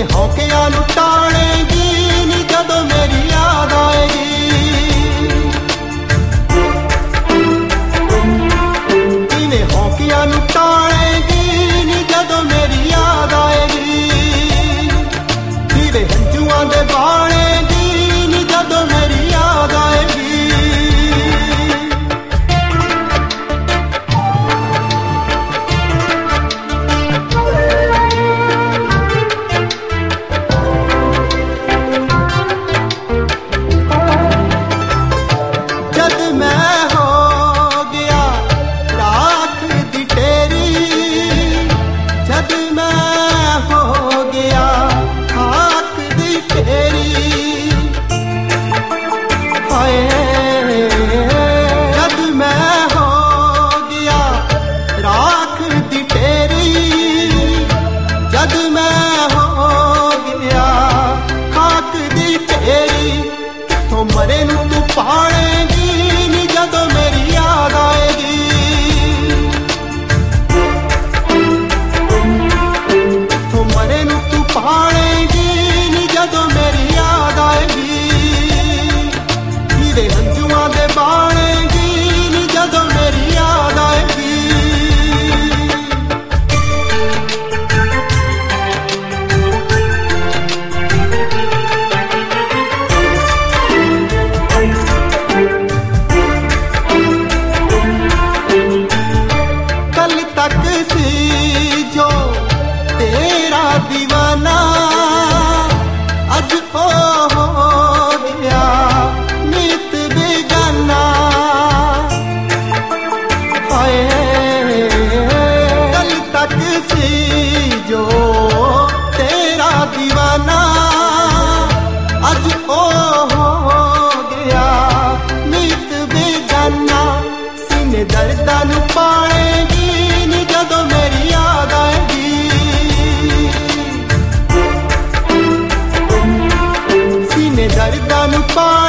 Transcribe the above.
किवें हौकियां नूं टाळेगी नी जदों मेरी याद आएगी। किवें हौकियां नूं टाळेगी नी जदों मेरी याद आएगी। किवें हंझुआं दे बाळेगी नी जदों मेरी याद आएगी। मरे नूं तू पालेगी नी जदों मेरी याद आएगी। तो मरे नूं तू पालेगी नी जदों मेरी याद आएगी। किवें हंझुआं दे बालेगी नी जदों मेरी याद आएगी। जो तेरा दीवाना अज ओ हो गया नीत बेगाना। हाय कल तक सी जो तेरा दीवाना अज ओ हो गया नीत बेगाना। सीने दर्दां नूं पालेगी नी जदों मेरी याद आएगी। सीने दर्दां नूं